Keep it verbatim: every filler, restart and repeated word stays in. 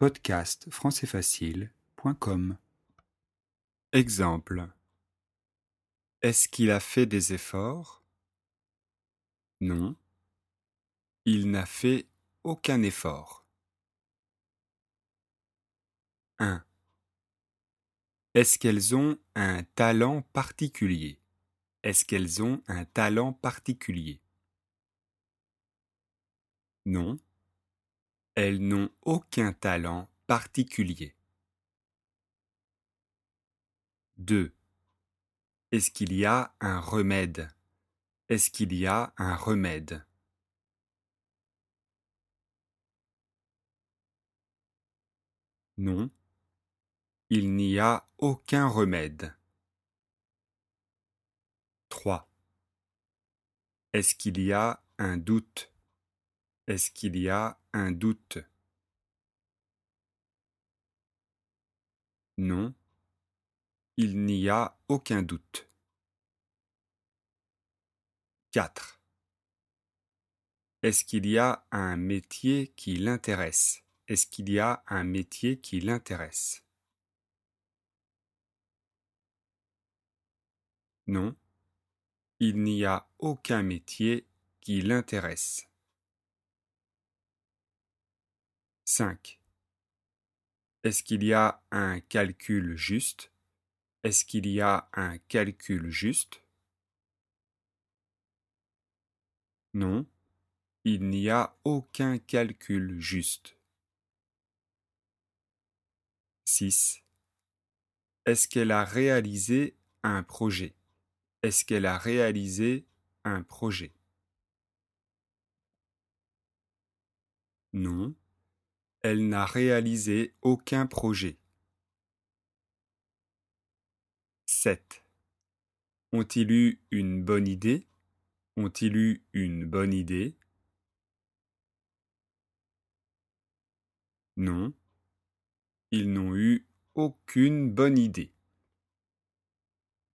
podcast français facile point com. Exemple. Est-ce qu'il a fait des efforts? Non, il n'a fait aucun effort. un. Est-ce qu'elles ont un talent particulier? Est-ce qu'elles ont un talent particulier? Non, elles n'ont aucun talent particulier. deux. Est-ce qu'il y a un remède? Est-ce qu'il y a un remède? Non, il n'y a aucun remède. trois. Est-ce qu'il y a un doute? Est-ce qu'il y a un doute? Non, il n'y a aucun doute. quatre. Est-ce qu'il y a un métier qui l'intéresse? Est-ce qu'il y a un métier qui l'intéresse? Non, il n'y a aucun métier qui l'intéresse. cinq. Est-ce qu'il y a un calcul juste? Est-ce qu'il y a un calcul juste? Non, il n'y a aucun calcul juste. six. Est-ce qu'elle a réalisé un projet? Est-ce qu'elle a réalisé un projet? Non, elle n'a réalisé aucun projet. sept. Ont-ils eu une bonne idée? Ont-ils eu une bonne idée? Non, ils n'ont eu aucune bonne idée.